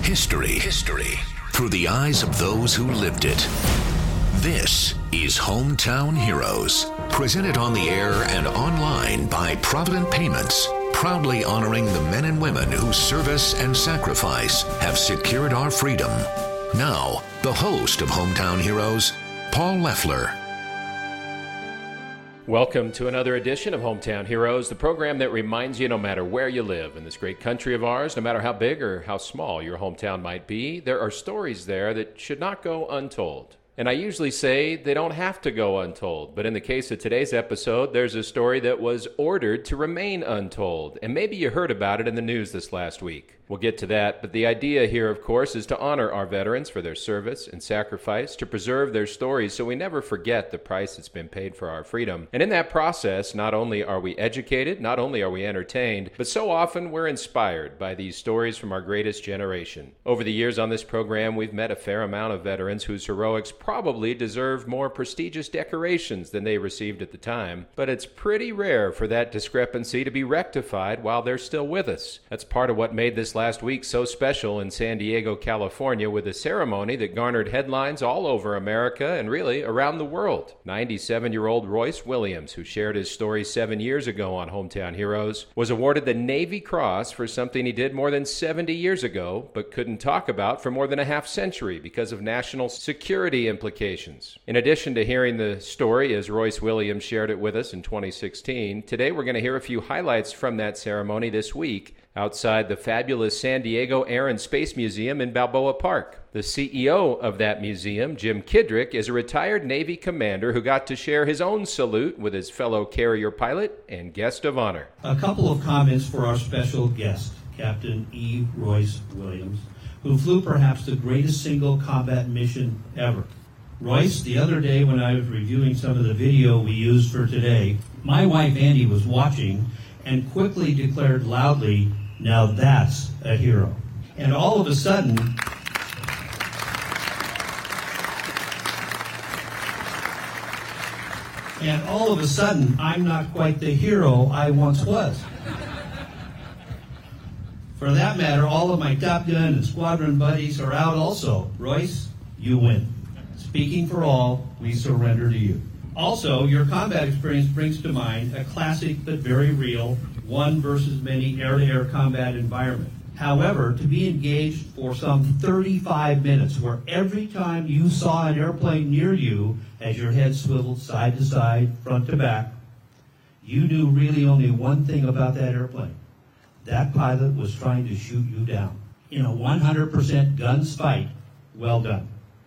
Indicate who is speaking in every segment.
Speaker 1: History through the eyes of those who lived it. This is Hometown Heroes, presented on the air and online by Provident Payments, proudly honoring the men and women whose service and sacrifice have secured our freedom. Now, the host of Hometown Heroes, Paul Leffler.
Speaker 2: Welcome to another edition of Hometown Heroes, the program that reminds you no matter where you live in this great country of ours, no matter how big or how small your hometown might be, there are stories there that should not go untold. And I usually say they don't have to go untold, but in the case of today's episode, there's a story that was ordered to remain untold, and maybe you heard about it in the news this last week. We'll get to that, but the idea here, of course, is to honor our veterans for their service and sacrifice, to preserve their stories so we never forget the price that's been paid for our freedom. And in that process, not only are we educated, not only are we entertained, but so often we're inspired by these stories from our greatest generation. Over the years on this program, we've met a fair amount of veterans whose heroics probably deserve more prestigious decorations than they received at the time, but it's pretty rare for that discrepancy to be rectified while they're still with us. That's part of what made this last week so special in San Diego, California, with a ceremony that garnered headlines all over America and really around the world. 97-year-old Royce Williams, who shared his story 7 years ago on Hometown Heroes, was awarded the Navy Cross for something he did more than 70 years ago, but couldn't talk about for more than a half century because of national security implications. In addition to hearing the story as Royce Williams shared it with us in 2016, today we're going to hear a few highlights from that ceremony this week outside the fabulous San Diego Air and Space Museum in Balboa Park. The CEO of that museum, Jim Kidrick, is a retired Navy commander who got to share his own salute with his fellow carrier pilot and guest of honor.
Speaker 3: A couple of comments for our special guest, Captain E. Royce Williams, who flew perhaps the greatest single combat mission ever. Royce, the other day when I was reviewing some of the video we used for today, my wife Andy was watching and quickly declared loudly, "Now that's a hero." And all of a sudden, I'm not quite the hero I once was. For that matter, all of my Top Gun and squadron buddies are out also. Royce, you win. Speaking for all, we surrender to you. Also, your combat experience brings to mind a classic but very real one versus many air-to-air combat environment. However, to be engaged for some 35 minutes, where every time you saw an airplane near you, as your head swiveled side to side, front to back, you knew really only one thing about that airplane. That pilot was trying to shoot you down. In a 100% guns fight, well done.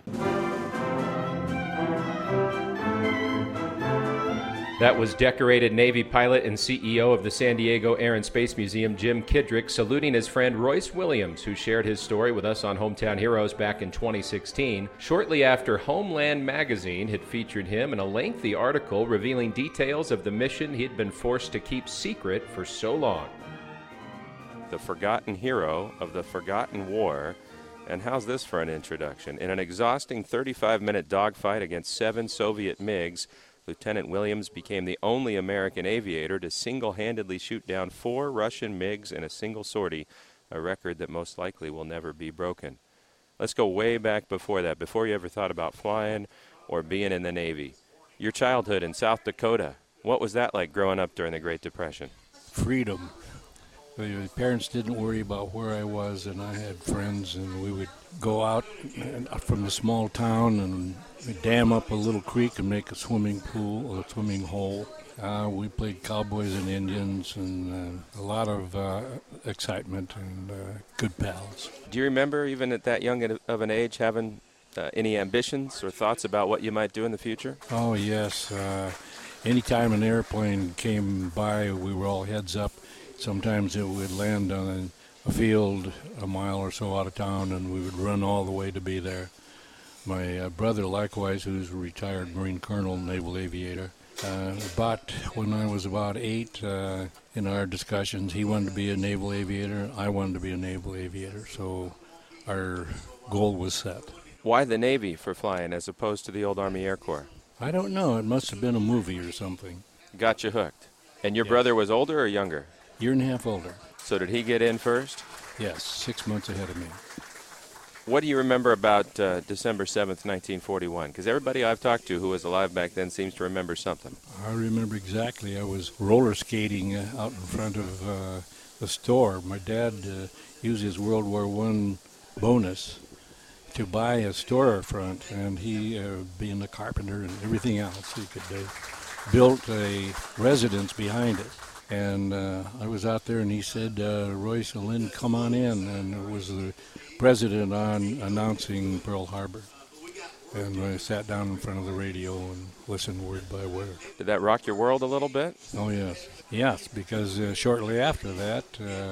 Speaker 2: That was decorated Navy pilot and CEO of the San Diego Air and Space Museum, Jim Kidrick, saluting his friend Royce Williams, who shared his story with us on Hometown Heroes back in 2016, shortly after Homeland Magazine had featured him in a lengthy article revealing details of the mission he'd been forced to keep secret for so long. The forgotten hero of the forgotten war. And how's this for an introduction? In an exhausting 35-minute dogfight against 7 Soviet MiGs, Lieutenant Williams became the only American aviator to single-handedly shoot down 4 Russian MiGs in a single sortie, a record that most likely will never be broken. Let's go way back before that, before you ever thought about flying or being in the Navy. Your childhood in South Dakota, what was that like growing up during the Great Depression?
Speaker 4: Freedom. My parents didn't worry about where I was, and I had friends, and we would go out from the small town and dam up a little creek and make a swimming pool or a swimming hole. We played cowboys and Indians, and a lot of excitement and good pals.
Speaker 2: Do you remember, even at that young of an age, having any ambitions or thoughts about what you might do in the future?
Speaker 4: Oh, yes. Anytime an airplane came by, we were all heads up. Sometimes it would land on a field a mile or so out of town, and we would run all the way to be there. My brother, likewise, who's a retired Marine Colonel, naval aviator, but when I was about 8, in our discussions, he wanted to be a naval aviator, I wanted to be a naval aviator, so our goal was set.
Speaker 2: Why the Navy for flying as opposed to the old Army Air Corps?
Speaker 4: I don't know. It must have been a movie or something.
Speaker 2: Got you hooked. And your brother was older or younger?
Speaker 4: Year and a half older.
Speaker 2: So did he get in first?
Speaker 4: Yes, 6 months ahead of me.
Speaker 5: What do you remember about December 7th, 1941? Because everybody I've talked to who was alive back then seems to remember something.
Speaker 4: I remember exactly. I was roller skating out in front of the store. My dad used his World War I bonus to buy a storefront, and he, being a carpenter and everything else, he could built a residence behind it. And I was out there, and he said, Royce and Lynn, come on in. And it was the president on announcing Pearl Harbor. And I sat down in front of the radio and listened word by word.
Speaker 5: Did that rock your world a little bit?
Speaker 4: Oh, yes. Yes, because shortly after that,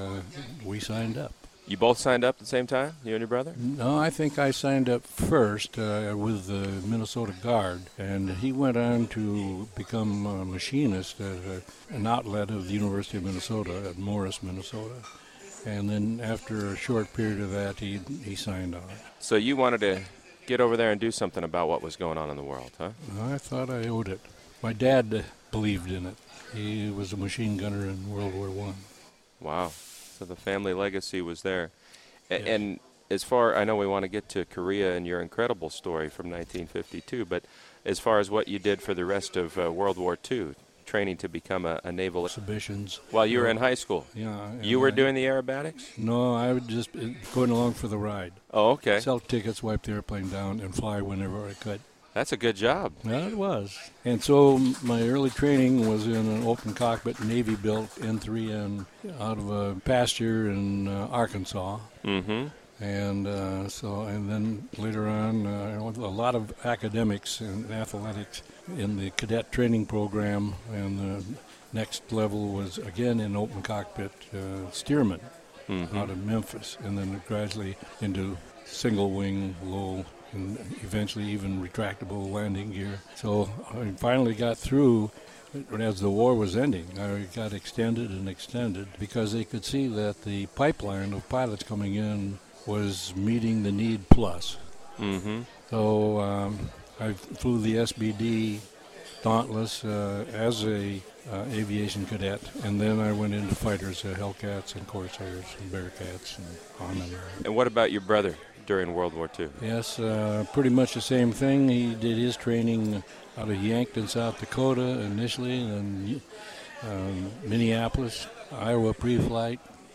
Speaker 4: we signed up.
Speaker 5: You both signed up at the same time, you and your brother?
Speaker 4: No, I think I signed up first with the Minnesota Guard, and he went on to become a machinist at an outlet of the University of Minnesota at Morris, Minnesota. And then after a short period of that, he signed on.
Speaker 5: So you wanted to get over there and do something about what was going on in the world, huh?
Speaker 4: I thought I owed it. My dad believed in it. He was a machine gunner in World War I.
Speaker 5: Wow. So the family legacy was there.
Speaker 4: Yes.
Speaker 5: And as far, I know we want to get to Korea and your incredible story from 1952, but as far as what you did for the rest of World War II, training to become a naval...
Speaker 4: Exhibitions.
Speaker 5: While you were in high school?
Speaker 4: Yeah.
Speaker 5: You were doing the aerobatics?
Speaker 4: No, I was just going along for the ride.
Speaker 5: Oh, okay.
Speaker 4: Sell tickets, wipe the airplane down, and fly whenever I could.
Speaker 5: That's a good job.
Speaker 4: Yeah, it was. And so my early training was in an open cockpit Navy-built N3N out of a pasture in Arkansas.
Speaker 5: Mm-hmm.
Speaker 4: And and then later on, a lot of academics and athletics in the cadet training program. And the next level was, again, in open cockpit steerman out of Memphis. And then gradually into single wing, low, and eventually even retractable landing gear. So I finally got through as the war was ending. I got extended and extended because they could see that the pipeline of pilots coming in was meeting the need plus.
Speaker 5: Mm-hmm.
Speaker 4: So I flew the SBD Dauntless as a aviation cadet, and then I went into fighters, Hellcats and Corsairs and Bearcats and on and on.
Speaker 5: And what about your brother during World War II?
Speaker 4: Yes, pretty much the same thing. He did his training out of Yankton, South Dakota initially, and then Minneapolis, Iowa pre-flight.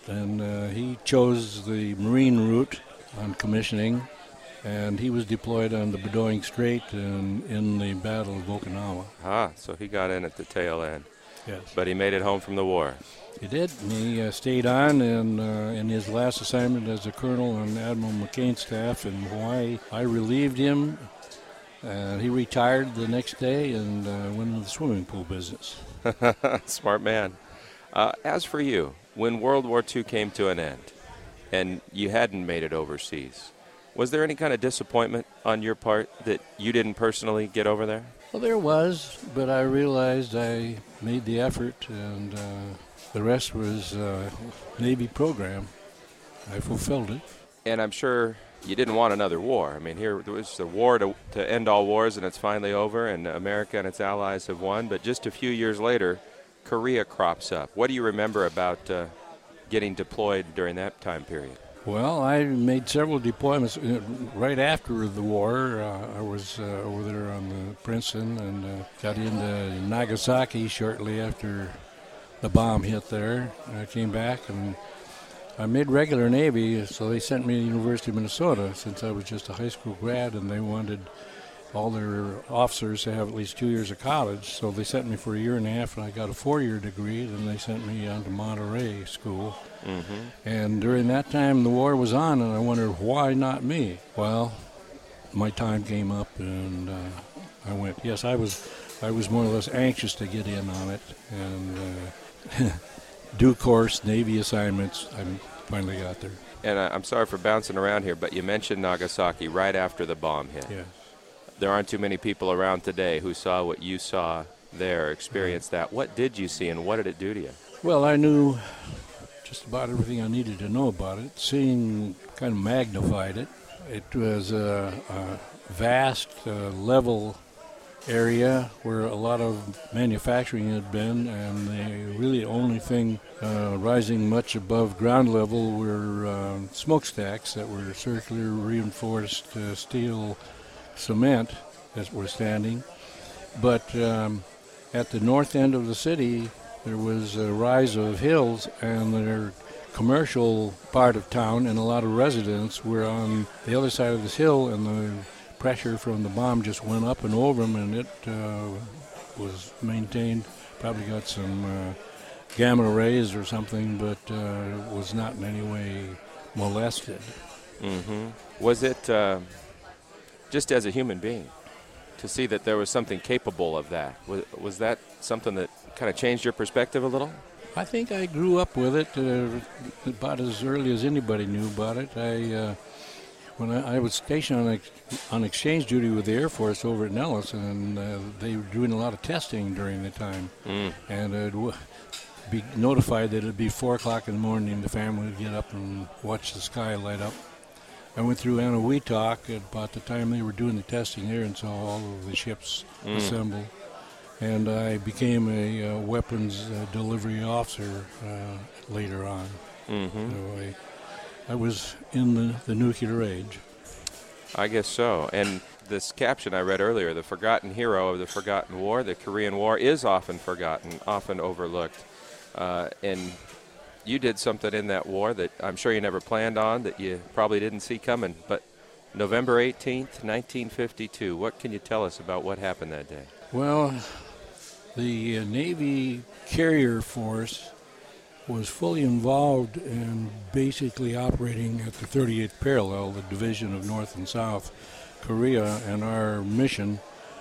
Speaker 4: And he chose the Marine route on commissioning, and he was deployed on the Bedoing Strait and in the Battle of Okinawa.
Speaker 5: Ah, so he got in at the tail end.
Speaker 4: Yes.
Speaker 5: But he made it home from the war.
Speaker 4: He did, and he stayed on, and in his last assignment as a colonel on Admiral McCain's staff in Hawaii, I relieved him. He retired the next day and went into the swimming pool business.
Speaker 5: Smart man. As for you, when World War II came to an end and you hadn't made it overseas, was there any kind of disappointment on your part that you didn't personally get over there?
Speaker 4: Well, there was, but I realized I made the effort, and the rest was Navy program. I fulfilled it.
Speaker 5: And I'm sure you didn't want another war. I mean, here there was the war to end all wars, and it's finally over, and America and its allies have won. But just a few years later, Korea crops up. What do you remember about getting deployed during that time period?
Speaker 4: Well, I made several deployments. Right after the war, I was over there on the Princeton and got into Nagasaki shortly after the bomb hit there. I came back and I made regular Navy, so they sent me to the University of Minnesota since I was just a high school grad, and they wanted all their officers to have at least 2 years of college. So they sent me for a year and a half, and I got a 4-year degree. Then they sent me on to Monterey School. Mm-hmm. And during that time, the war was on, and I wondered, why not me? Well, my time came up, and I went. Yes, I was more or less anxious to get in on it, and due course, Navy assignments, I finally got there.
Speaker 5: And I'm sorry for bouncing around here, but you mentioned Nagasaki right after the bomb hit.
Speaker 4: Yeah.
Speaker 5: There aren't too many people around today who saw what you saw there, experienced that. What did you see, and what did it do to you?
Speaker 4: Well, I knew just about everything I needed to know about it. Seeing kind of magnified it. It was a vast, level area where a lot of manufacturing had been, and the really only thing rising much above ground level were smokestacks that were circular reinforced steel cement that were standing. But at the north end of the city, there was a rise of hills, and their commercial part of town and a lot of residents were on the other side of this hill, and the pressure from the bomb just went up and over them, and it was maintained. Probably got some gamma rays or something, but was not in any way molested.
Speaker 5: Mm-hmm. Was it just as a human being to see that there was something capable of that? Was that something that kind of changed your perspective a little?
Speaker 4: I think I grew up with it about as early as anybody knew about it. When I was stationed on exchange duty with the Air Force over at Nellis, and they were doing a lot of testing during the time. And I'd be notified that it would be 4 o'clock in the morning, the family would get up and watch the sky light up. I went through Eniwetok at about the time they were doing the testing there and saw all of the ships assemble. And I became a weapons delivery officer later on. Mm-hmm. So I was in the nuclear age.
Speaker 5: I guess so. And this caption I read earlier, the forgotten hero of the forgotten war, the Korean War, is often forgotten, often overlooked. And you did something in that war that I'm sure you never planned on, that you probably didn't see coming. But November 18th, 1952, what can you tell us about what happened that day?
Speaker 4: Well, the Navy carrier force was fully involved in basically operating at the 38th parallel, the division of North and South Korea, and our mission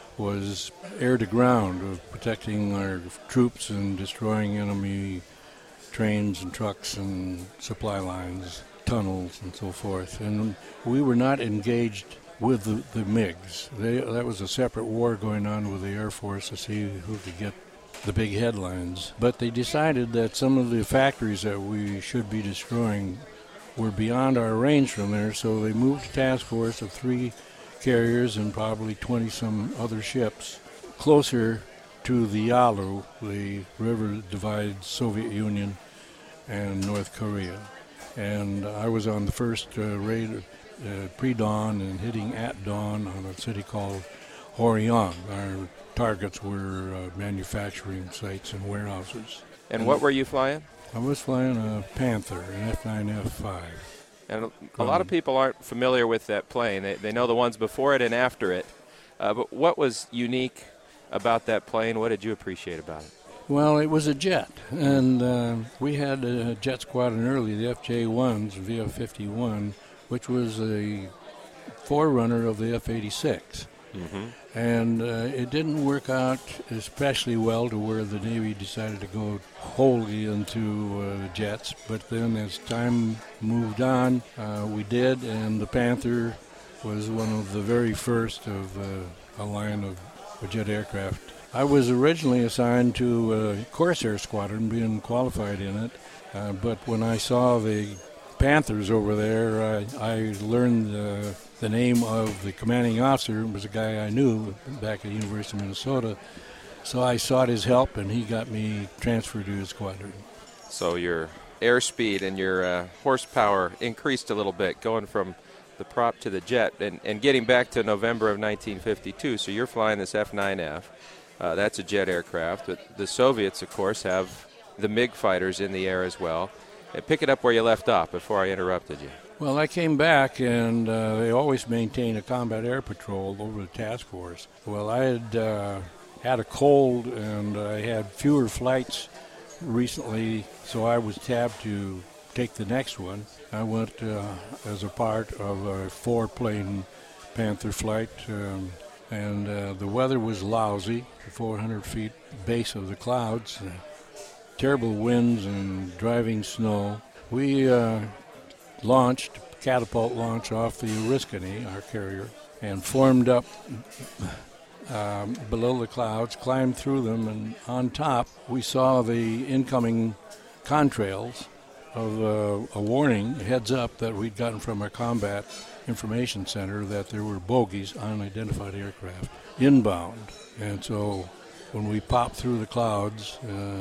Speaker 4: was air-to-ground, of protecting our troops and destroying enemy trains and trucks and supply lines, tunnels, and so forth. And we were not engaged with the MiGs. That was a separate war going on with the Air Force to see who could get the big headlines. But they decided that some of the factories that we should be destroying were beyond our range from there, so they moved a task force of 3 carriers and probably 20-some other ships closer to the Yalu, the river that divides Soviet Union and North Korea. And I was on the first raid pre-dawn and hitting at dawn on a city called Horion. Our targets were manufacturing sites and warehouses.
Speaker 5: And what were you flying?
Speaker 4: I was flying a Panther, an F9F5.
Speaker 5: And a lot of people aren't familiar with that plane. They know the ones before it and after it. But what was unique about that plane? What did you appreciate about it?
Speaker 4: Well, it was a jet, and we had a jet squadron early, the FJ-1s, VF-51, which was a forerunner of the F-86. Mm-hmm. And it didn't work out especially well to where the Navy decided to go wholly into jets. But then as time moved on, we did, and the Panther was one of the very first of a line of jet aircraft. I was originally assigned to a Corsair squadron, being qualified in it. But when I saw the Panthers over there, I learned the name of the commanding officer. It was a guy I knew back at the University of Minnesota. So I sought his help, and he got me transferred to his squadron.
Speaker 5: So your airspeed and your horsepower increased a little bit, going from the prop to the jet. And getting back to November of 1952, so you're flying this F-9F. That's a jet aircraft. But the Soviets, of course, have the MiG fighters in the air as well. Pick it up where you left off before I interrupted you.
Speaker 4: Well, I came back, and they always maintain a combat air patrol over the task force. Well, I had had a cold, and I had fewer flights recently, so I was tabbed to take the next one. I went as a part of a 4-plane Panther flight, and the weather was lousy, 400 feet base of the clouds, terrible winds and driving snow. We launched, catapult launch off the Oriskany, our carrier, and formed up below the clouds, climbed through them, and on top we saw the incoming contrails, of a warning, a heads up that we'd gotten from our combat information center that there were bogies, unidentified aircraft, inbound. And so when we popped through the clouds,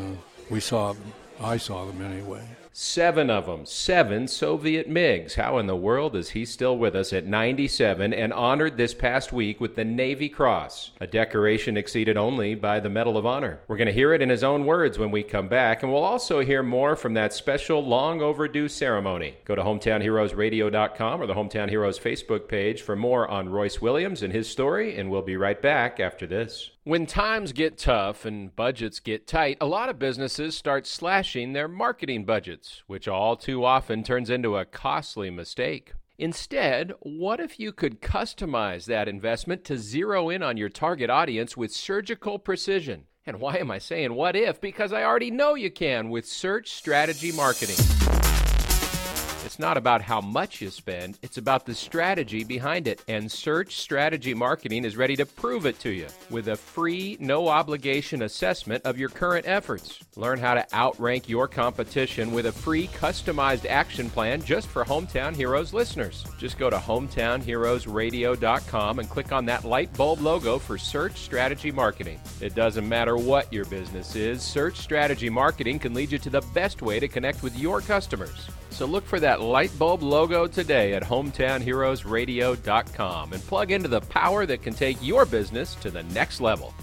Speaker 4: I saw them anyway.
Speaker 2: 7 of them, 7 Soviet MiGs. How in the world is he still with us at 97 and honored this past week with the Navy Cross, a decoration exceeded only by the Medal of Honor? We're going to hear it in his own words when we come back, and we'll also hear more from that special long overdue ceremony. Go to hometownheroesradio.com or the Hometown Heroes Facebook page for more on Royce Williams and his story, and we'll be right back after this. When times get tough and budgets get tight, a lot of businesses start slashing their marketing budgets, which all too often turns into a costly mistake. Instead, what if you could customize that investment to zero in on your target audience with surgical precision? And why am I saying what if? Because I already know you can with Search Strategy Marketing. It's not about how much you spend, it's about the strategy behind it. And Search Strategy Marketing is ready to prove it to you with a free, no-obligation assessment of your current efforts. Learn how to outrank your competition with a free, customized action plan just for Hometown Heroes listeners. Just go to hometownheroesradio.com and click on that light bulb logo for Search Strategy Marketing. It doesn't matter what your business is, Search Strategy Marketing can lead you to the best way to connect with your customers. So look for that light bulb logo today at hometownheroesradio.com and plug into the power that can take your business to the next level.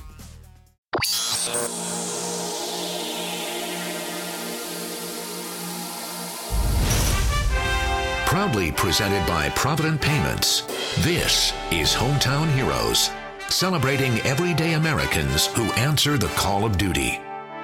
Speaker 1: Proudly presented by Provident Payments, this is Hometown Heroes, celebrating everyday Americans who answer the call of duty.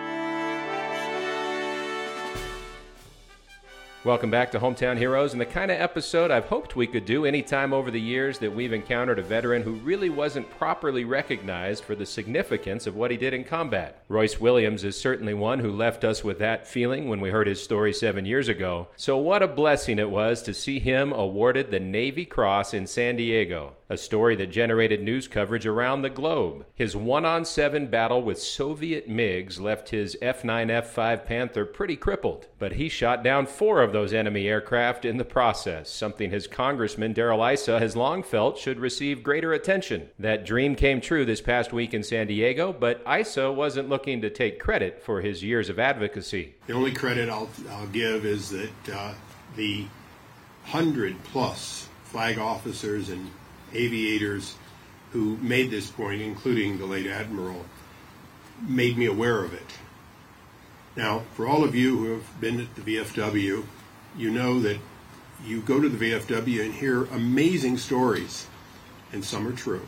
Speaker 2: Welcome back to Hometown Heroes, and the kind of episode I've hoped we could do any time over the years that we've encountered a veteran who really wasn't properly recognized for the significance of what he did in combat. Royce Williams is certainly one who left us with that feeling when we heard his story 7 years ago. So what a blessing it was to see him awarded the Navy Cross in San Diego, a story that generated news coverage around the globe. His 1-on-7 battle with Soviet MiGs left his F-9, F-5 Panther pretty crippled, but he shot down 4 of those enemy aircraft in the process, something his Congressman Darrell Issa has long felt should receive greater attention. That dream came true this past week in San Diego, but Issa wasn't looking to take credit for his years of advocacy.
Speaker 6: The only credit I'll give is that the 100-plus flag officers and aviators who made this point, including the late Admiral, made me aware of it. Now, for all of you who have been at the VFW, you know that you go to the VFW and hear amazing stories, and some are true.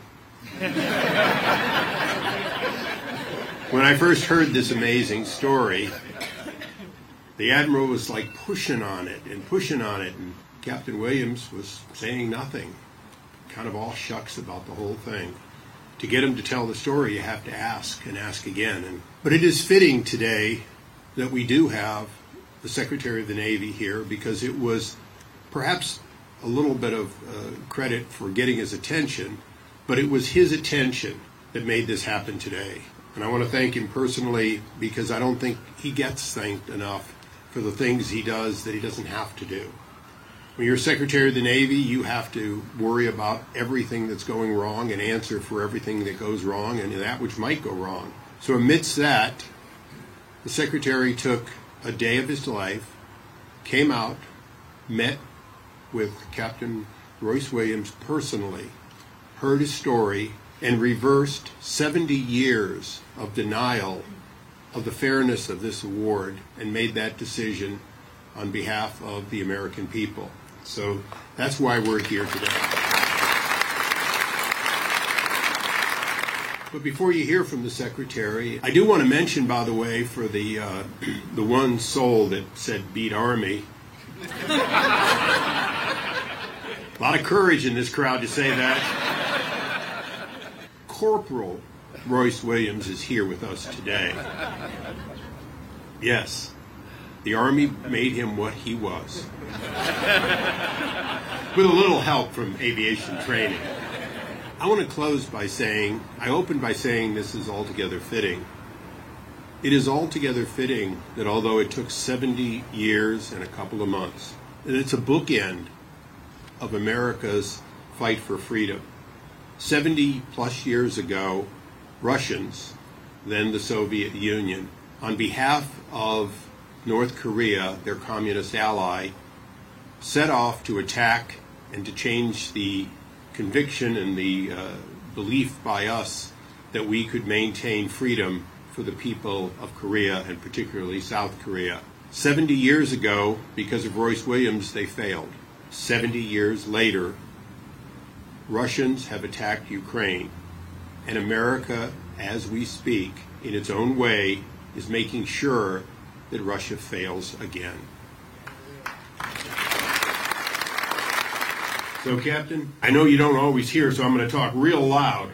Speaker 6: When I first heard this amazing story, the Admiral was like pushing on it, and Captain Williams was saying nothing, kind of all shucks about the whole thing. To get him to tell the story, you have to ask and ask again. But it is fitting today that we do have the Secretary of the Navy here, because it was perhaps a little bit of credit for getting his attention, but it was his attention that made this happen today. And I want to thank him personally, because I don't think he gets thanked enough for the things he does that he doesn't have to do. When you're Secretary of the Navy, you have to worry about everything that's going wrong and answer for everything that goes wrong and that which might go wrong. So amidst that, the Secretary took a day of his life, came out, met with Captain Royce Williams personally, heard his story, and reversed 70 years of denial of the fairness of this award and made that decision on behalf of the American people. So that's why we're here today. But before you hear from the Secretary, I do want to mention, by the way, for the one soul that said beat Army, a lot of courage in this crowd to say that. Corporal Royce Williams is here with us today. Yes, the Army made him what he was, with a little help from aviation training. I want to close by saying, I opened by saying this is altogether fitting. It is altogether fitting that although it took 70 years and a couple of months, that it's a bookend of America's fight for freedom. 70 plus years ago, Russians, then the Soviet Union, on behalf of North Korea, their communist ally, set off to attack and to change the conviction and the belief by us that we could maintain freedom for the people of Korea, and particularly South Korea. 70 years ago, because of Royce Williams, they failed. 70 years later, Russians have attacked Ukraine, and America, as we speak, in its own way, is making sure that Russia fails again. So, Captain, I know you don't always hear, so I'm going to talk real loud.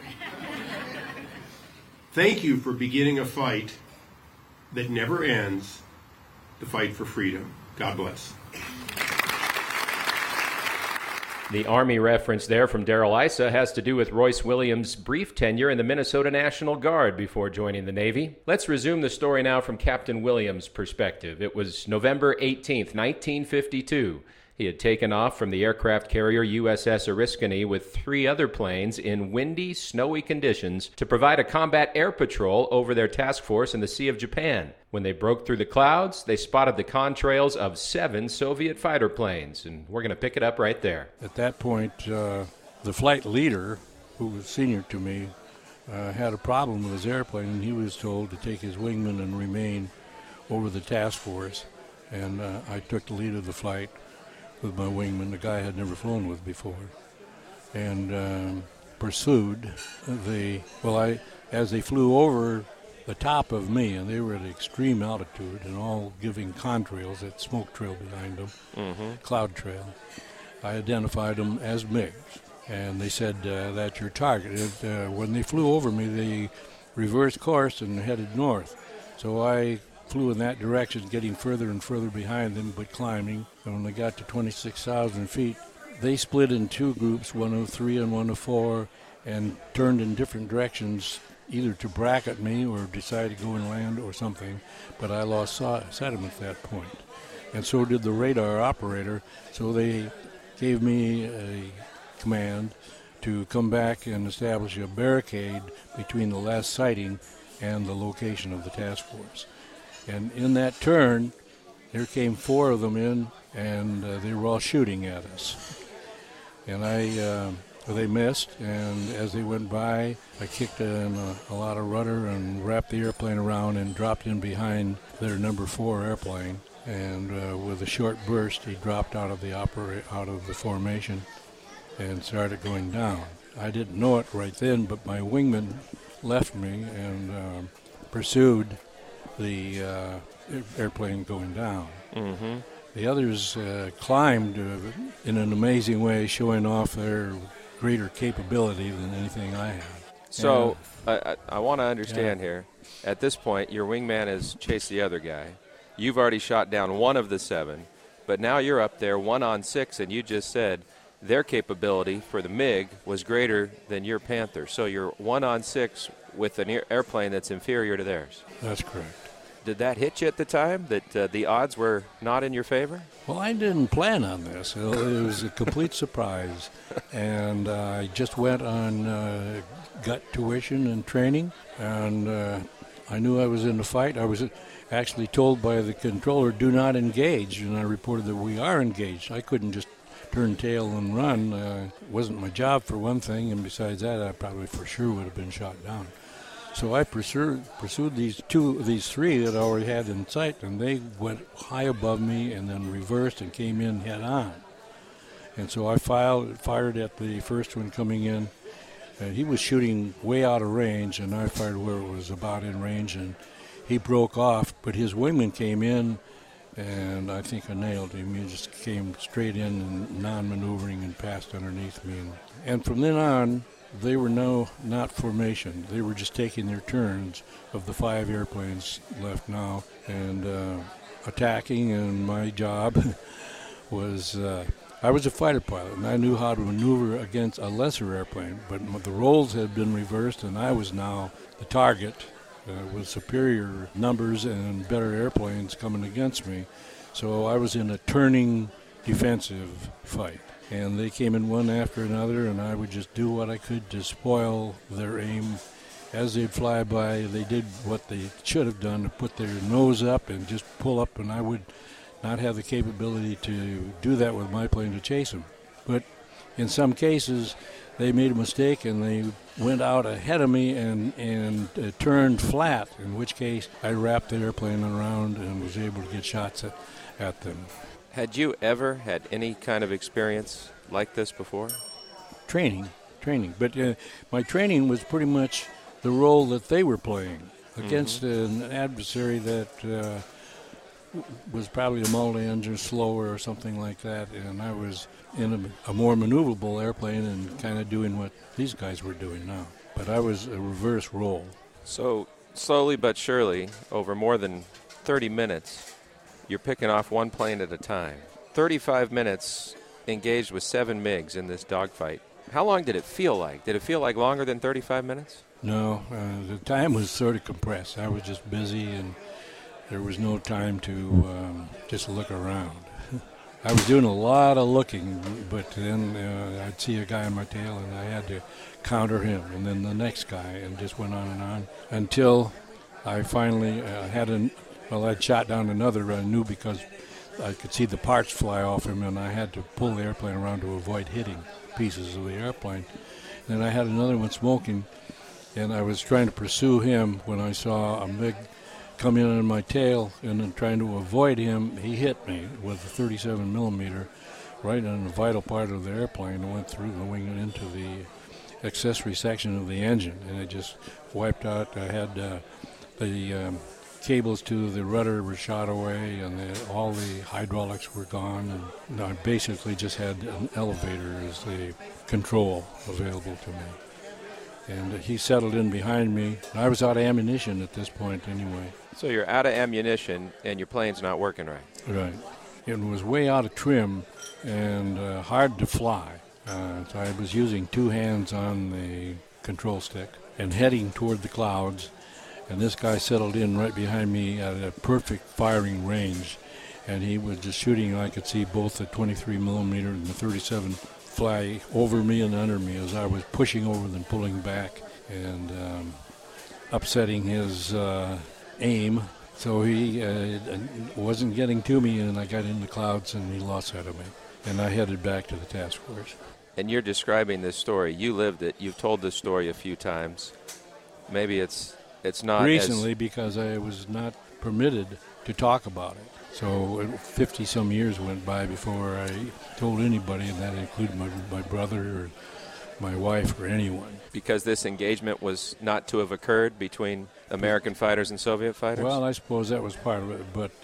Speaker 6: Thank you for beginning a fight that never ends, the fight for freedom. God bless.
Speaker 2: The Army reference there from Darrell Issa has to do with Royce Williams' brief tenure in the Minnesota National Guard before joining the Navy. Let's resume the story now from Captain Williams' perspective. It was November 18th, 1952. He had taken off from the aircraft carrier USS Oriskany with 3 other planes in windy, snowy conditions to provide a combat air patrol over their task force in the Sea of Japan. When they broke through the clouds, they spotted the contrails of 7 Soviet fighter planes, and we're going to pick it up right there.
Speaker 4: At that point, the flight leader, who was senior to me, had a problem with his airplane, and he was told to take his wingman and remain over the task force, and I took the lead of the flight with my wingman, the guy I had never flown with before, and pursued as they flew over the top of me, and they were at extreme altitude and all giving contrails, that smoke trail behind them, cloud trail. I identified them as MiGs, and they said, that's your target. When they flew over me, they reversed course and headed north. So I flew in that direction, getting further and further behind them, but climbing. And when they got to 26,000 feet, they split in 2 groups, one of 3 and one of 4, and turned in different directions, either to bracket me or decide to go and land or something. But I lost sight of them at that point. And so did the radar operator. So they gave me a command to come back and establish a barricade between the last sighting and the location of the task force. And in that turn, there came 4 of them in, and they were all shooting at us. And they missed, and as they went by, I kicked in a lot of rudder and wrapped the airplane around and dropped in behind their number 4 airplane. And with a short burst, he dropped out of the formation and started going down. I didn't know it right then, but my wingman left me and pursued the airplane going down. Mm-hmm. The others climbed in an amazing way, showing off their greater capability than anything I had.
Speaker 5: So I want to understand here. At this point, your wingman has chased the other guy. You've already shot down 1 of the 7, but now you're up there 1 on 6, and you just said their capability for the MiG was greater than your Panther. So you're 1 on 6 with an airplane that's inferior to theirs.
Speaker 4: That's correct.
Speaker 5: Did that hit you at the time, that the odds were not in your favor?
Speaker 4: Well, I didn't plan on this. It was a complete surprise. And I just went on gut tuition and training, and I knew I was in the fight. I was actually told by the controller, do not engage, and I reported that we are engaged. I couldn't just turn tail and run. It wasn't my job, for one thing, and besides that, I probably for sure would have been shot down. So I pursued these 3 that I already had in sight, and they went high above me and then reversed and came in head on. And so I fired at the first one coming in, and he was shooting way out of range, and I fired where it was about in range, and he broke off, but his wingman came in, and I think I nailed him. He just came straight in and non-maneuvering and passed underneath me. And from then on, they were not formation. They were just taking their turns of the 5 airplanes left now and attacking, and my job was I was a fighter pilot, and I knew how to maneuver against a lesser airplane, but the roles had been reversed, and I was now the target with superior numbers and better airplanes coming against me. So I was in a turning defensive fight. And they came in one after another, and I would just do what I could to spoil their aim. As they'd fly by, they did what they should have done, to put their nose up and just pull up, and I would not have the capability to do that with my plane to chase them. But in some cases, they made a mistake and they went out ahead of me and turned flat, in which case I wrapped the airplane around and was able to get shots at them.
Speaker 5: Had you ever had any kind of experience like this before?
Speaker 4: Training. But my training was pretty much the role that they were playing against an adversary that was probably a multi-engine slower or something like that, and I was in a more maneuverable airplane and kind of doing what these guys were doing now. But I was a reverse role.
Speaker 5: So slowly but surely, over more than 30 minutes, you're picking off one plane at a time. 35 minutes engaged with 7 MiGs in this dogfight. How long did it feel like? Did it feel like longer than 35 minutes?
Speaker 4: No, the time was sort of compressed. I was just busy, and there was no time to just look around. I was doing a lot of looking, but then I'd see a guy on my tail, and I had to counter him, and then the next guy, and just went on until I finally I'd shot down another. I knew because I could see the parts fly off him, and I had to pull the airplane around to avoid hitting pieces of the airplane. Then I had another one smoking, and I was trying to pursue him when I saw a MiG come in on my tail, and then trying to avoid him, he hit me with a 37 millimeter right on a vital part of the airplane and went through the wing and into the accessory section of the engine, and it just wiped out. I had the cables to the rudder were shot away, and all the hydraulics were gone, and I basically just had an elevator as the control available to me. And he settled in behind me. I was out of ammunition at this point anyway.
Speaker 5: So you're out of ammunition and your plane's not working right.
Speaker 4: Right. It was way out of trim and hard to fly. So I was using 2 hands on the control stick and heading toward the clouds. And this guy settled in right behind me at a perfect firing range. And he was just shooting. I could see both the 23 millimeter and the 37 fly over me and under me as I was pushing over them, pulling back, and upsetting his aim. So he wasn't getting to me, and I got in the clouds, and he lost sight of me. And I headed back to the task force.
Speaker 5: And you're describing this story. You lived it. You've told this story a few times. Maybe it's not
Speaker 4: recently because I was not permitted to talk about it. So 50-some years went by before I told anybody, and that included my brother or my wife or anyone.
Speaker 5: Because this engagement was not to have occurred between American fighters and Soviet fighters?
Speaker 4: Well, I suppose that was part of it, but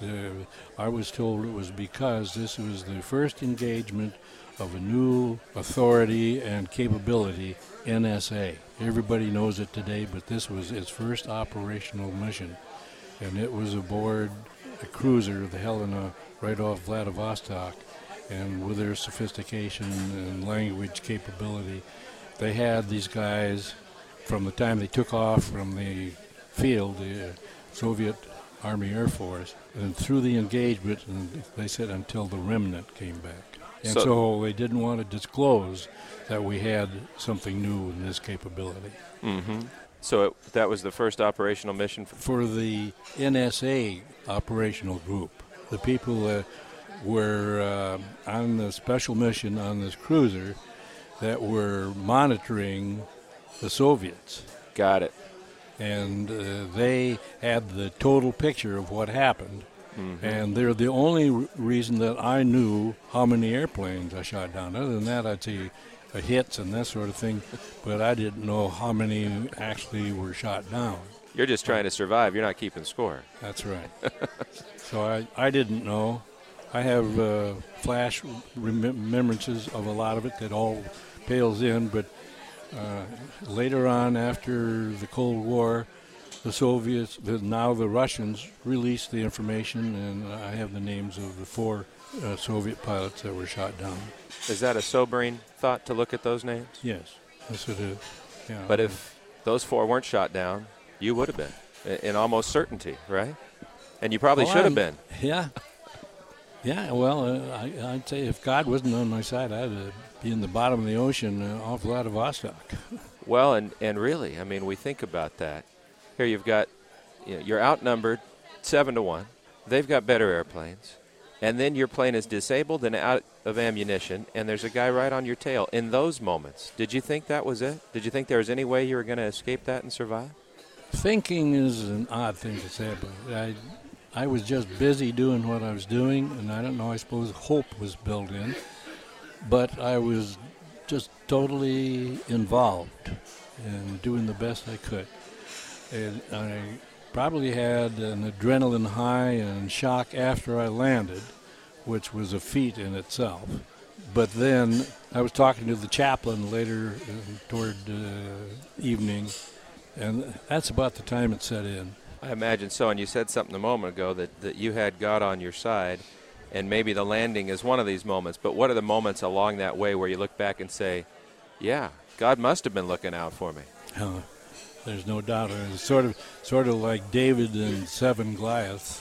Speaker 4: I was told it was because this was the first engagement of a new authority and capability, NSA. Everybody knows it today, but this was its first operational mission, and it was aboard a cruiser, the Helena, right off Vladivostok, and with their sophistication and language capability, they had these guys from the time they took off from the field, the Soviet Army Air Force, and through the engagement, and they said until the remnant came back. And so they didn't want to disclose that we had something new in this capability.
Speaker 5: Mm-hmm. So that was the first operational mission?
Speaker 4: For the NSA operational group, the people that were on the special mission on this cruiser that were monitoring the Soviets.
Speaker 5: Got it.
Speaker 4: And they had the total picture of what happened. Mm-hmm. And they're the only reason that I knew how many airplanes I shot down. Other than that, I'd see hits and that sort of thing, but I didn't know how many actually were shot down.
Speaker 5: You're just trying to survive. You're not keeping score.
Speaker 4: That's right. So I didn't know. I have flash remembrances of a lot of it that all pales in, but later on, after the Cold War, the Soviets, now the Russians, released the information, and I have the names of the 4 Soviet pilots that were shot down.
Speaker 5: Is that a sobering thought to look at those names?
Speaker 4: Yes, it is. Yeah.
Speaker 5: But if those 4 weren't shot down, you would have been. in almost certainty, right? And you probably should have been.
Speaker 4: Yeah. Yeah, well, I'd say if God wasn't on my side, I'd be in the bottom of the ocean off Vladivostok.
Speaker 5: Well, and really, I mean, we think about that. Here you've got, you're outnumbered 7-1. They've got better airplanes. And then your plane is disabled and out of ammunition, and there's a guy right on your tail. In those moments, did you think that was it? Did you think there was any way you were going to escape that and survive?
Speaker 4: Thinking is an odd thing to say, but I was just busy doing what I was doing, and I don't know, I suppose hope was built in. But I was just totally involved in doing the best I could. And I probably had an adrenaline high and shock after I landed, which was a feat in itself. But then I was talking to the chaplain later toward evening, and that's about the time it set in.
Speaker 5: I imagine so. And you said something a moment ago that you had God on your side, and maybe the landing is one of these moments. But what are the moments along that way where you look back and say, yeah, God must have been looking out for me?
Speaker 4: There's no doubt. It's sort of like David and 7 Goliaths.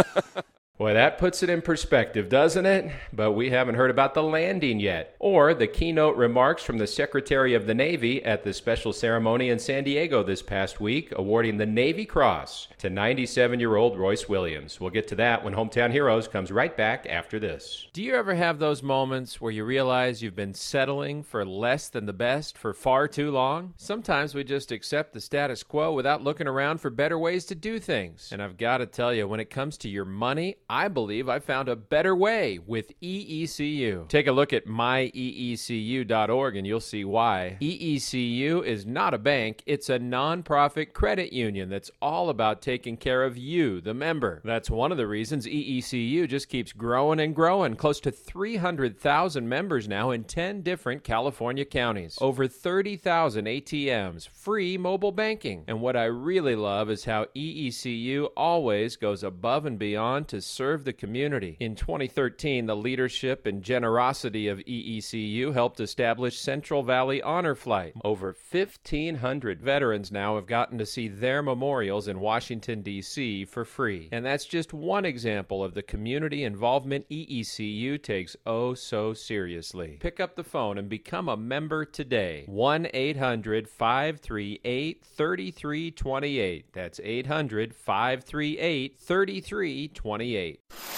Speaker 2: Boy, that puts it in perspective, doesn't it? But we haven't heard about the landing yet, or the keynote remarks from the Secretary of the Navy at the special ceremony in San Diego this past week, awarding the Navy Cross to 97-year-old Royce Williams. We'll get to that when Hometown Heroes comes right back after this. Do you ever have those moments where you realize you've been settling for less than the best for far too long? Sometimes we just accept the status quo without looking around for better ways to do things. And I've got to tell you, when it comes to your money, I believe I found a better way with EECU. Take a look at myeecu.org and you'll see why. EECU is not a bank, it's a nonprofit credit union that's all about taking care of you, the member. That's one of the reasons EECU just keeps growing and growing. Close to 300,000 members now in 10 different California counties. Over 30,000 ATMs, free mobile banking. And what I really love is how EECU always goes above and beyond to serve the community. In 2013, the leadership and generosity of EECU helped establish Central Valley Honor Flight. Over 1,500 veterans now have gotten to see their memorials in Washington, D.C. for free. And that's just one example of the community involvement EECU takes oh so seriously. Pick up the phone and become a member today. 1-800-538-3328. That's 800-538-3328.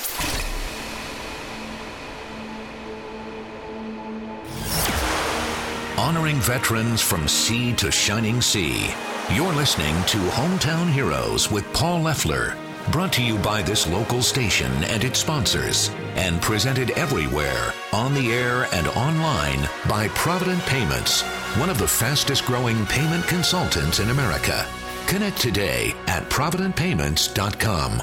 Speaker 1: Honoring veterans from sea to shining sea. You're listening to Hometown Heroes with Paul Leffler. Brought to you by this local station and its sponsors. And presented everywhere, on the air and online, by Provident Payments, one of the fastest growing payment consultants in America. Connect today at providentpayments.com.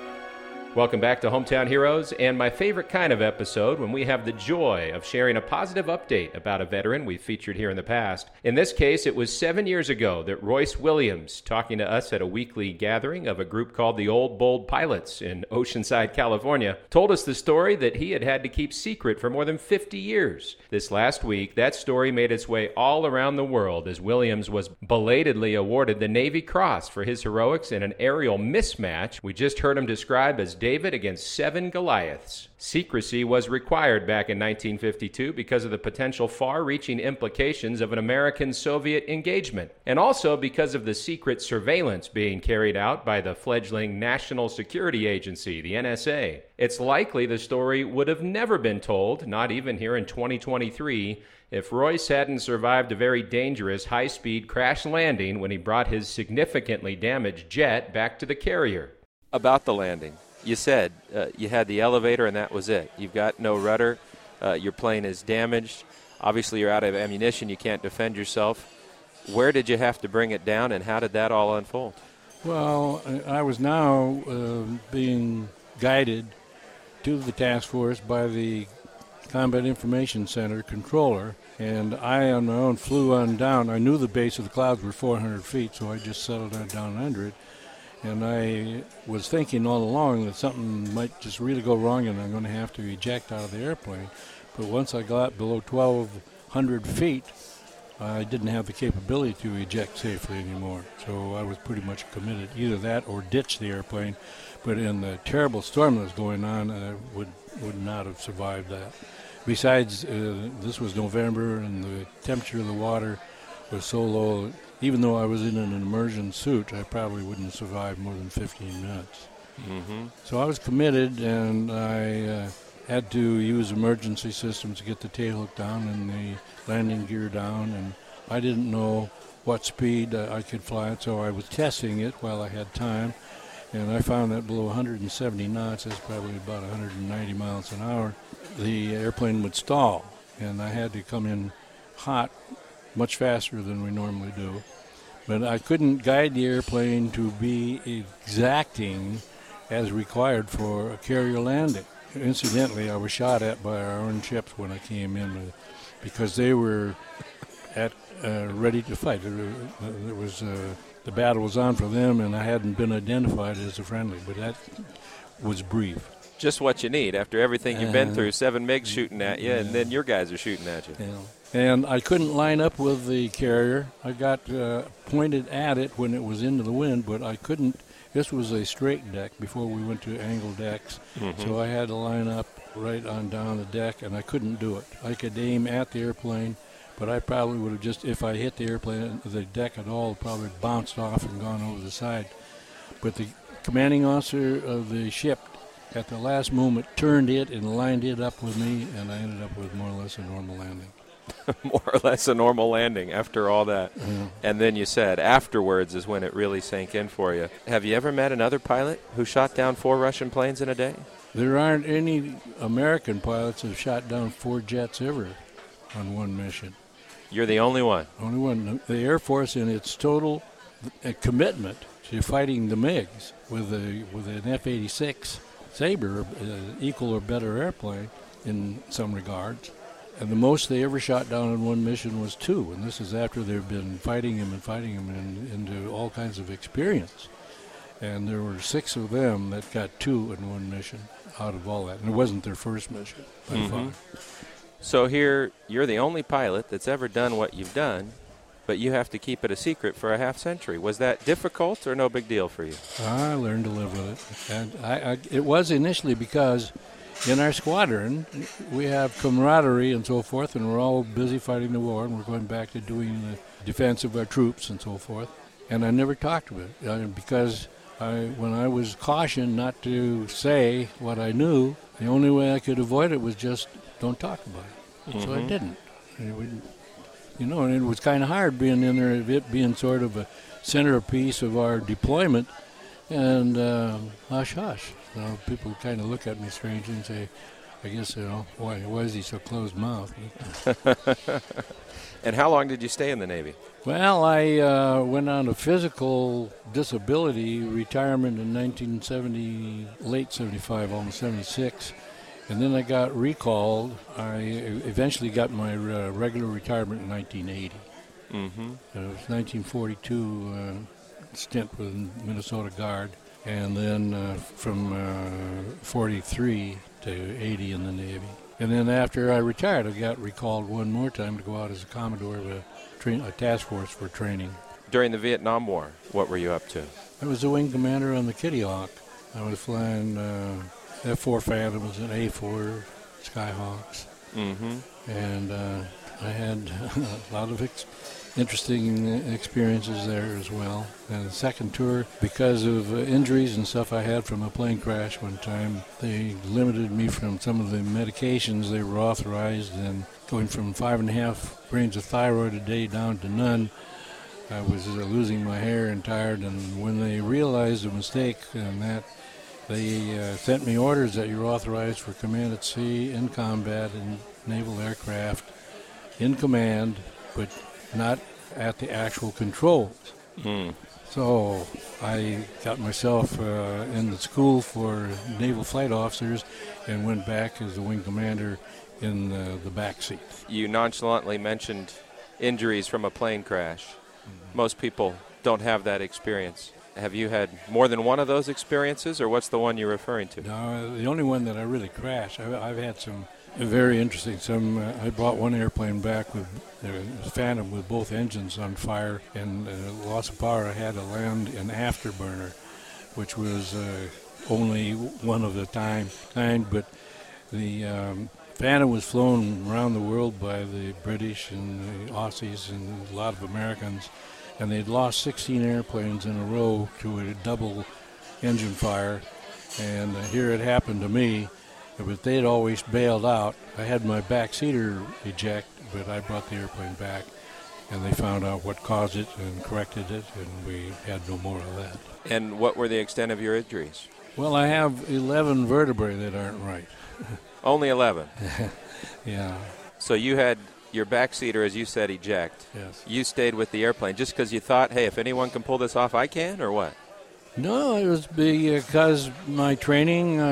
Speaker 2: Welcome back to Hometown Heroes, and my favorite kind of episode when we have the joy of sharing a positive update about a veteran we've featured here in the past. In this case, it was 7 years ago that Royce Williams, talking to us at a weekly gathering of a group called the Old Bold Pilots in Oceanside, California, told us the story that he had had to keep secret for more than 50 years. This last week, that story made its way all around the world as Williams was belatedly awarded the Navy Cross for his heroics in an aerial mismatch we just heard him describe as David against 7 Goliaths. Secrecy was required back in 1952 because of the potential far-reaching implications of an American-Soviet engagement, and also because of the secret surveillance being carried out by the fledgling National Security Agency, the NSA. It's likely the story would have never been told, not even here in 2023, if Royce hadn't survived a very dangerous high-speed crash landing when he brought his significantly damaged jet back to the carrier.
Speaker 5: About the landing. You said you had the elevator and that was it. You've got no rudder. Your plane is damaged. Obviously, you're out of ammunition. You can't defend yourself. Where did you have to bring it down, and how did that all unfold?
Speaker 4: Well, I was now being guided to the task force by the Combat Information Center controller, and I on my own flew on down. I knew the base of the clouds were 400 feet, so I just settled on down under it. And I was thinking all along that something might just really go wrong and I'm going to have to eject out of the airplane. But once I got below 1,200 feet, I didn't have the capability to eject safely anymore. So I was pretty much committed, either that or ditch the airplane. But in the terrible storm that was going on, I would not have survived that. Besides, this was November, and the temperature of the water was so low, even though I was in an immersion suit, I probably wouldn't have survived more than 15 minutes.
Speaker 5: Mm-hmm.
Speaker 4: So I was committed, and I had to use emergency systems to get the tail hook down and the landing gear down, and I didn't know what speed I could fly it, so I was testing it while I had time, and I found that below 170 knots, that's probably about 190 miles an hour, the airplane would stall, and I had to come in hot much faster than we normally do. But I couldn't guide the airplane to be exacting as required for a carrier landing. Incidentally, I was shot at by our own ships when I came in because they were ready to fight. The battle was on for them, and I hadn't been identified as a friendly, but that was brief.
Speaker 5: Just what you need after everything you've been through. 7 MiGs shooting at you, and then your guys are shooting at you.
Speaker 4: Yeah. And I couldn't line up with the carrier. I got pointed at it when it was into the wind, but I couldn't. This was a straight deck before we went to angled decks, so I had to line up right on down the deck, and I couldn't do it. I could aim at the airplane, but I probably would have just, if I hit the airplane, the deck at all, probably bounced off and gone over the side. But the commanding officer of the ship at the last moment turned it and lined it up with me, and I ended up with more or less a normal landing.
Speaker 5: More or less a normal landing after all that.
Speaker 4: Yeah.
Speaker 5: And then you said afterwards is when it really sank in for you. Have you ever met another pilot who shot down 4 Russian planes in a day?
Speaker 4: There aren't any American pilots who have shot down 4 jets ever on one mission.
Speaker 5: You're the only one.
Speaker 4: Only one. The Air Force, in its total commitment to fighting the MiGs with an F-86 Sabre, equal or better airplane in some regards. And the most they ever shot down in one mission was 2, and this is after they've been fighting him into all kinds of experience. And there were 6 of them that got 2 in one mission out of all that. And it wasn't their first mission by far.
Speaker 5: So here, you're the only pilot that's ever done what you've done, but you have to keep it a secret for a half century. Was that difficult or no big deal for you?
Speaker 4: I learned to live with it. And it was initially because in our squadron, we have camaraderie and so forth, and we're all busy fighting the war, and we're going back to doing the defense of our troops and so forth. And I never talked about it because when I was cautioned not to say what I knew, the only way I could avoid it was just don't talk about it. So I didn't. And it was kind of hard being in there, it being sort of a centerpiece of our deployment, and hush, hush. People kind of look at me strangely and say, I guess, why is he so closed-mouthed?
Speaker 5: And how long did you stay in the Navy?
Speaker 4: Well, I went on a physical disability retirement in 1970, late 75, almost 76. And then I got recalled. I eventually got my regular retirement in 1980. It was 1942 stint with Minnesota Guard. And then from 43 to 80 in the Navy. And then after I retired, I got recalled one more time to go out as a Commodore of a task force for training.
Speaker 5: During the Vietnam War, what were you up to?
Speaker 4: I was the wing commander on the Kitty Hawk. I was flying F-4 Phantoms and A-4 Skyhawks. And I had a lot of interesting experiences there as well. And the second tour, because of injuries and stuff I had from a plane crash one time, they limited me from some of the medications they were authorized, and going from 5.5 grains of thyroid a day down to none. I was losing my hair and tired, and when they realized the mistake and that, they sent me orders that you're authorized for command at sea, in combat, in naval aircraft, in command, but not at the actual controls. So I got myself in the school for naval flight officers and went back as the wing commander in the back seat.
Speaker 5: You nonchalantly mentioned injuries from a plane crash. Most people don't have that experience. Have you had more than one of those experiences, or what's the one you're referring to?
Speaker 4: No, the only one that I really crashed. I've had some Very interesting. I brought one airplane back with a Phantom with both engines on fire, and loss of power. I had to land an afterburner, which was only one of the kind, but the Phantom was flown around the world by the British and the Aussies and a lot of Americans, and they'd lost 16 airplanes in a row to a double engine fire, and here it happened to me. But they had always bailed out. I had my backseater eject, but I brought the airplane back, and they found out what caused it and corrected it, and we had no more of that.
Speaker 5: And what were the extent of your injuries?
Speaker 4: Well, I have 11 vertebrae that aren't right.
Speaker 5: Only 11?
Speaker 4: Yeah.
Speaker 5: So you had your backseater, as you said, eject.
Speaker 4: Yes.
Speaker 5: You stayed with the airplane just because you thought, hey, if anyone can pull this off, I can, or what?
Speaker 4: No, it was because my training,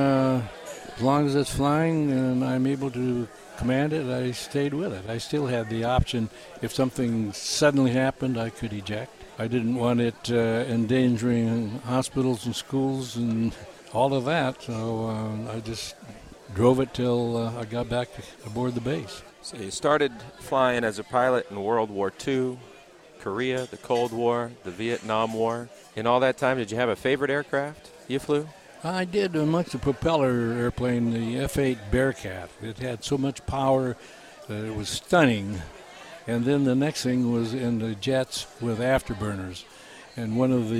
Speaker 4: as long as it's flying and I'm able to command it, I stayed with it. I still had the option, if something suddenly happened, I could eject. I didn't want it endangering hospitals and schools and all of that, so I just drove it till I got back aboard the base.
Speaker 5: So you started flying as a pilot in World War II, Korea, the Cold War, the Vietnam War. In all that time, did you have a favorite aircraft you flew?
Speaker 4: I did amongst the propeller airplane, the F-8 Bearcat. It had so much power that it was stunning. And then the next thing was in the jets with afterburners. And one of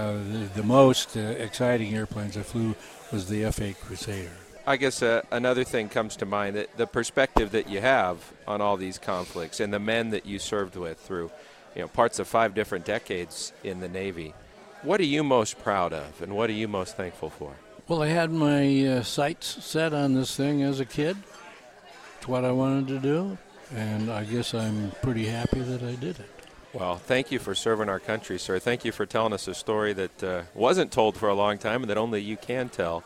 Speaker 4: the most exciting airplanes I flew was the F-8 Crusader.
Speaker 5: I guess another thing comes to mind, that the perspective that you have on all these conflicts and the men that you served with through parts of 5 different decades in the Navy. What are you most proud of, and what are you most thankful for?
Speaker 4: Well, I had my sights set on this thing as a kid. It's what I wanted to do, and I guess I'm pretty happy that I did it.
Speaker 5: Well, thank you for serving our country, sir. Thank you for telling us a story that wasn't told for a long time and that only you can tell.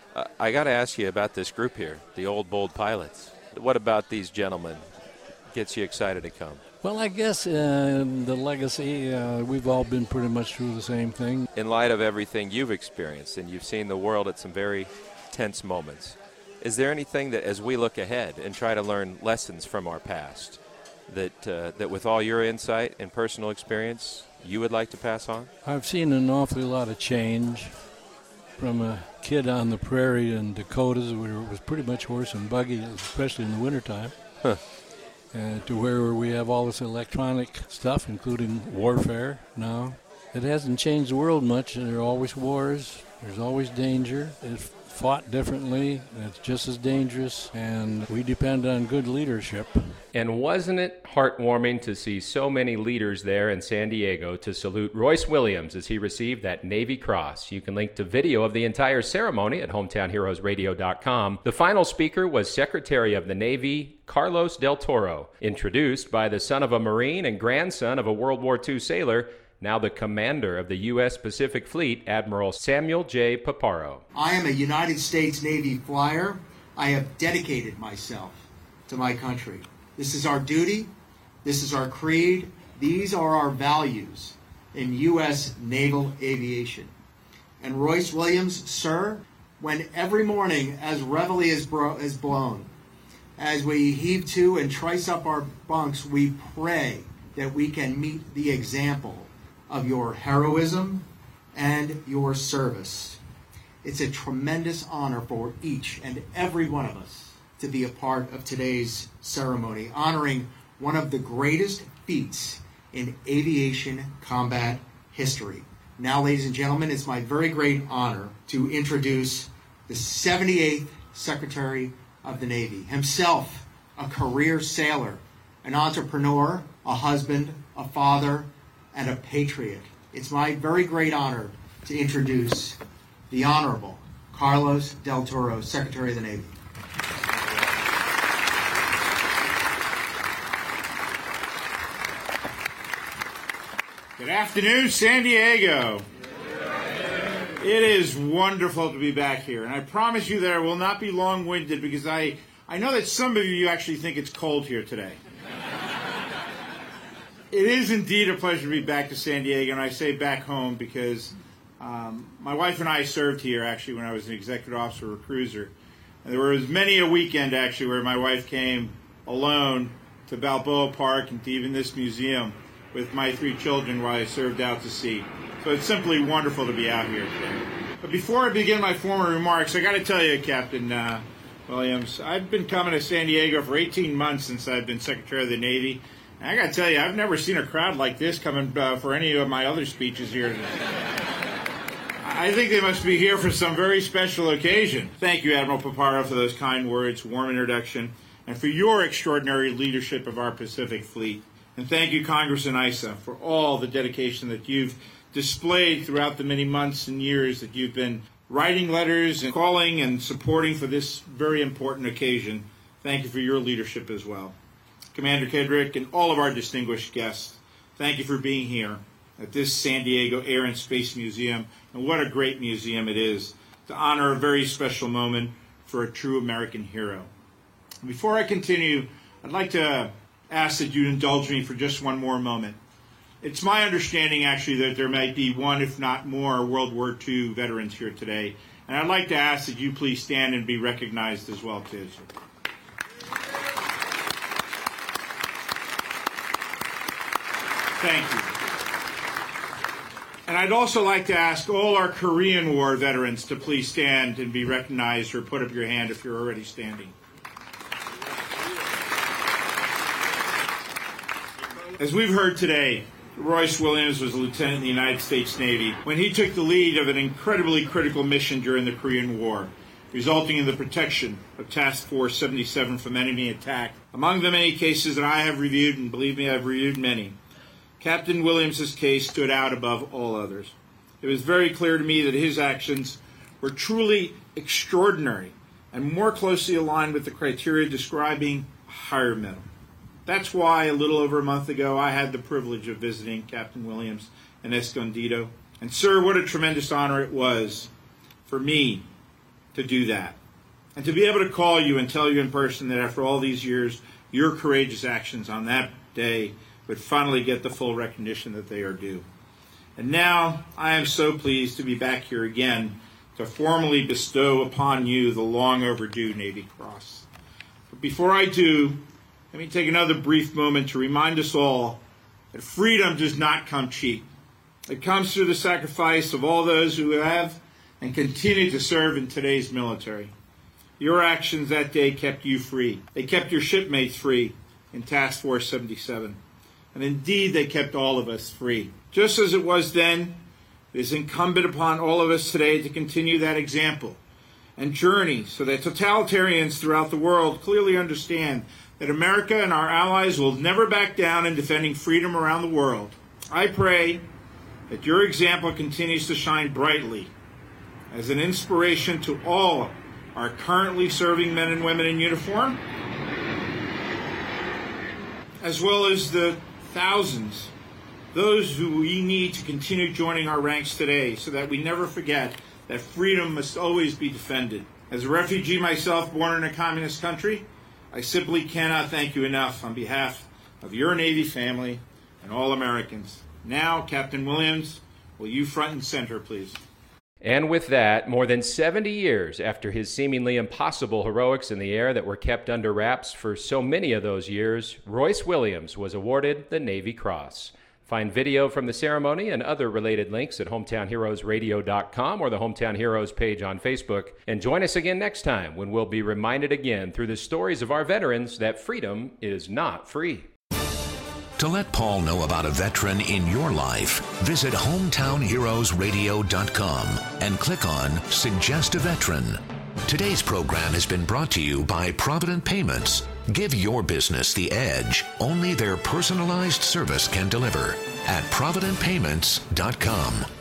Speaker 5: I got to ask you about this group here, the Old Bold Pilots. What about these gentlemen gets you excited to come?
Speaker 4: Well, I guess the legacy, we've all been pretty much through the same thing.
Speaker 5: In light of everything you've experienced, and you've seen the world at some very tense moments, is there anything that, as we look ahead and try to learn lessons from our past, that with all your insight and personal experience, you would like to pass on?
Speaker 4: I've seen an awfully lot of change from a kid on the prairie in Dakotas where it was pretty much horse and buggy, especially in the wintertime.
Speaker 5: Huh.
Speaker 4: To where we have all this electronic stuff, including warfare now. It hasn't changed the world much. There are always wars. There's always danger. It's fought differently. It's just as dangerous, and we depend on good leadership.
Speaker 2: And wasn't it heartwarming to see so many leaders there in San Diego to salute Royce Williams as he received that Navy Cross? You can link to video of the entire ceremony at hometownheroesradio.com. The final speaker was Secretary of the Navy Carlos Del Toro, introduced by the son of a Marine and grandson of a World War II sailor, now the commander of the U.S. Pacific Fleet, Admiral Samuel J. Paparo.
Speaker 7: I am a United States Navy flyer. I have dedicated myself to my country. This is our duty. This is our creed. These are our values in U.S. naval aviation. And Royce Williams, sir, when every morning as reveille is blown, as we heave to and trice up our bunks, we pray that we can meet the example of your heroism and your service. It's a tremendous honor for each and every one of us to be a part of today's ceremony, honoring one of the greatest feats in aviation combat history. Now, ladies and gentlemen, it's my very great honor to introduce the 78th Secretary of the Navy, himself a career sailor, an entrepreneur, a husband, a father, and a patriot. It's my very great honor to introduce the Honorable Carlos Del Toro, Secretary of the Navy.
Speaker 8: Good afternoon, San Diego. It is wonderful to be back here, and I promise you that I will not be long-winded because I know that some of you actually think it's cold here today. It is indeed a pleasure to be back to San Diego, and I say back home because my wife and I served here actually when I was an executive officer of a cruiser, And there was many a weekend, actually, where my wife came alone to Balboa Park and to even this museum with my 3 children while I served out to sea. So it's simply wonderful to be out here today. But before I begin my formal remarks, I got to tell you, Captain Williams, I've been coming to San Diego for 18 months since I've been Secretary of the Navy. And I got to tell you, I've never seen a crowd like this coming for any of my other speeches here today. I think they must be here for some very special occasion. Thank you, Admiral Paparo, for those kind words, warm introduction, and for your extraordinary leadership of our Pacific Fleet. And thank you, Congressman Issa, for all the dedication that you've displayed throughout the many months and years that you've been writing letters and calling and supporting for this very important occasion. Thank you for your leadership as well. Commander Kedrick and all of our distinguished guests, thank you for being here at this San Diego Air and Space Museum, and what a great museum it is to honor a very special moment for a true American hero. Before I continue, I'd like to ask that you indulge me for just one more moment. It's my understanding, actually, that there might be one, if not more, World War II veterans here today, and I'd like to ask that you please stand and be recognized as well, too. Thank you. And I'd also like to ask all our Korean War veterans to please stand and be recognized, or put up your hand if you're already standing. As we've heard today, Royce Williams was a lieutenant in the United States Navy when he took the lead of an incredibly critical mission during the Korean War, resulting in the protection of Task Force 77 from enemy attack. Among the many cases that I have reviewed, and believe me, I've reviewed many, Captain Williams' case stood out above all others. It was very clear to me that his actions were truly extraordinary and more closely aligned with the criteria describing a higher medal. That's why a little over a month ago I had the privilege of visiting Captain Williams in Escondido. And sir, what a tremendous honor it was for me to do that. And to be able to call you and tell you in person that after all these years, your courageous actions on that day would finally get the full recognition that they are due. And now I am so pleased to be back here again to formally bestow upon you the long overdue Navy Cross. But before I do, let me take another brief moment to remind us all that freedom does not come cheap. It comes through the sacrifice of all those who have and continue to serve in today's military. Your actions that day kept you free. They kept your shipmates free in Task Force 77. And indeed, they kept all of us free. Just as it was then, it is incumbent upon all of us today to continue that example and journey so that totalitarians throughout the world clearly understand that America and our allies will never back down in defending freedom around the world. I pray that your example continues to shine brightly as an inspiration to all our currently serving men and women in uniform, as well as the thousands, those who we need to continue joining our ranks today so that we never forget that freedom must always be defended. As a refugee myself, born in a communist country, I simply cannot thank you enough on behalf of your Navy family and all Americans. Now, Captain Williams, will you front and center, please?
Speaker 2: And with that, more than 70 years after his seemingly impossible heroics in the air that were kept under wraps for so many of those years, Royce Williams was awarded the Navy Cross. Find video from the ceremony and other related links at hometownheroesradio.com or the Hometown Heroes page on Facebook. And join us again next time when we'll be reminded again through the stories of our veterans that freedom is not free.
Speaker 1: To let Paul know about a veteran in your life, visit hometownheroesradio.com and click on Suggest a Veteran. Today's program has been brought to you by Provident Payments. Give your business the edge only their personalized service can deliver at providentpayments.com.